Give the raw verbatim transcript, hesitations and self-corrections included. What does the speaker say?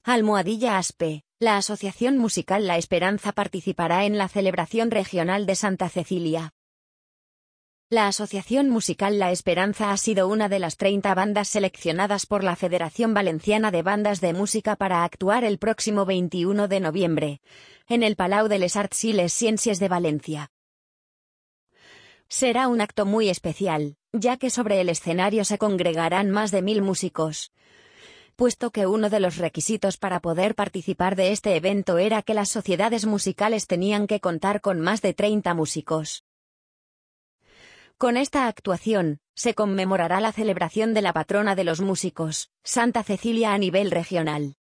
Almohadilla Aspe, la Asociación Musical La Esperanza participará en la celebración regional de Santa Cecilia. La Asociación Musical La Esperanza ha sido una de las treinta bandas seleccionadas por la Federación Valenciana de Bandas de Música para actuar el próximo veintiuno de noviembre, en el Palau de les Arts i les Ciències de Valencia. Será un acto muy especial, ya que sobre el escenario se congregarán más de mil músicos, puesto que uno de los requisitos para poder participar de este evento era que las sociedades musicales tenían que contar con más de treinta músicos. Con esta actuación, se conmemorará la celebración de la patrona de los músicos, Santa Cecilia a nivel regional.